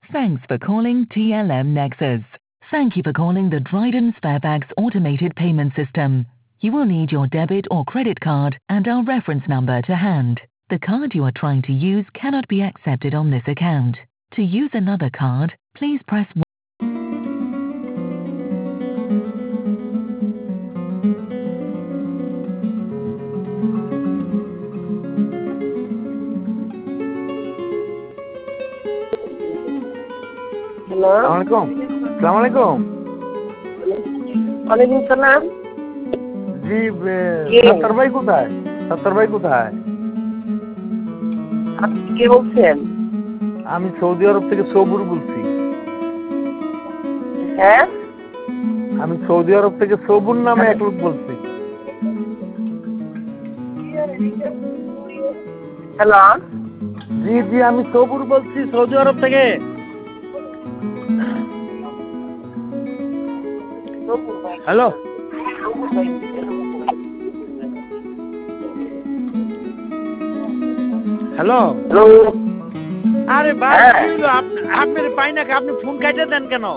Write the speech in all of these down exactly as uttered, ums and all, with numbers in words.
Thanks for calling T L M Nexus. Thank you for calling the Dryden Sparebags automated payment system. You will need your debit or credit card and our reference number to hand. The card you are trying to use cannot be accepted on this account. To use another card, please press one. Hello? Assalamualaikum. Assalamualaikum. ওয়ালাইকুম সালাম। জি সত্তর ভাই কোথায়? সত্তর ভাই কোথায়? আপনি কে বলছেন? আমি সৌদি আরব থেকে সবুর বলছি। হ্যাঁ? আমি সৌদি আরব থেকে সবুর নামে এক লোক বলছি। হ্যালো? জি জি আমি সবুর বলছি সৌদি আরব থেকে। Hello hello hello? আরে ভাই হ্যাঁ। আপনি পাই না, আপনি ফোন কাটে দেন কেন?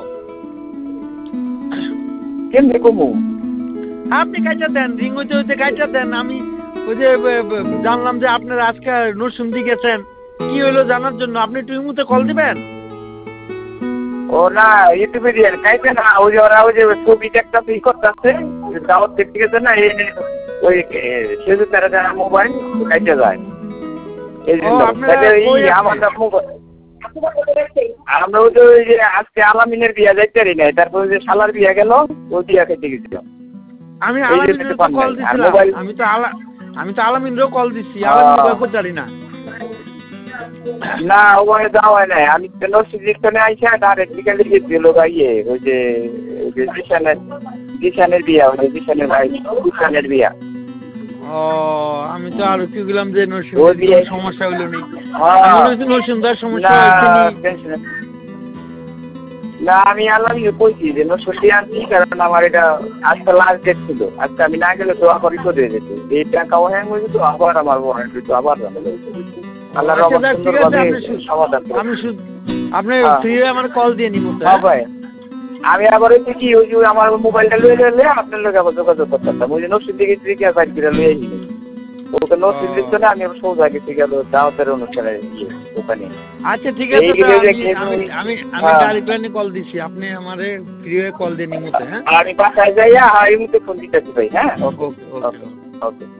কেমনে কমু? আপনি কাটে দেন, রিং হইতে হইতে কাটে দেন। আমি ওই যে জানলাম যে আপনার আজকে নরসিংদী গেছেন, কি হইলো জানার জন্য। আপনি একটু এই মুহূর্তে কল দিবেন? ও না, ইউটিউবে দিয়ে কাইতে না, ওই যে ওরা ওই যে ছবিটা একটা ই করতেছে, দাওয়াত দেখতে গেছে না, এই ওই সেজু তারা যারা মোবাইল কাইতে যায়। এই জন্য আমরা ওই যে ওই যে আজকে আলামিনের বিয়া যাইতে পারি নাই, তারপর ওই যে শালার বিয়া গেল, ওই বিয়া খেতে গেছিলাম। আমি আলামিনের তো কল দিছিলাম, আমি তো আলা আমি তো আলামিনেরও কল দিছি, আলামিন কই জানি না। না ওখানে যাওয়া নাই, আমি নরসিংদীতে আইসা ডাইরেক্ট বিকালে গেছিল গাইয়ে ওই যে জিশানের জিশানের বিয়া, ওই জিশানের ভাই জিশানের বিয়া। ও আমি তো আর কি গেলাম যে নরসিংদীর সমস্যা হইল নি। আমি নরসিংদীর সমস্যা হইছে না, আমি আলামিনে কইছি যে নরসিংদী আনছি, কারণ আমার এটা আজকে লাস্ট ডেট ছিল। আজকে আমি না গেলে তো আবার ই করে যেত, এই টাকাও হ্যাং হয়ে যেত, আবার আমার ওয়ারেন্টি তো আবার আল্লাহ রহমতে সুন্দরভাবে সমাধান করে। আমি আপনি ফ্রি আমার কল দিয়ে নিব। হ্যাঁ ভাই, আমি আবার হচ্ছে কি ওই যে আমার মোবাইলটা লয়ে লইলে আপনার লোক আবার যোগাযোগ করতাম। ওই যে নরসিংদী থেকে ত্রিকা সাইড করে লয়ে নিলে ওকে নরসিংদীর জন্য আমি আবার সোজা গেছি গেল দাওয়াতের অনুষ্ঠানে গিয়ে ওখানে। আচ্ছা ঠিক আছে, আমি আমি আমি গাড়ি প্ল্যানে কল দিছি, আপনি আমারে ফ্রি হয়ে কল দিয়ে নিব। হ্যাঁ আমি বাসায় যাইয়া এই মুহূর্তে ফোন দিতেছি ভাই। হ্যাঁ ওকে ওকে ওকে।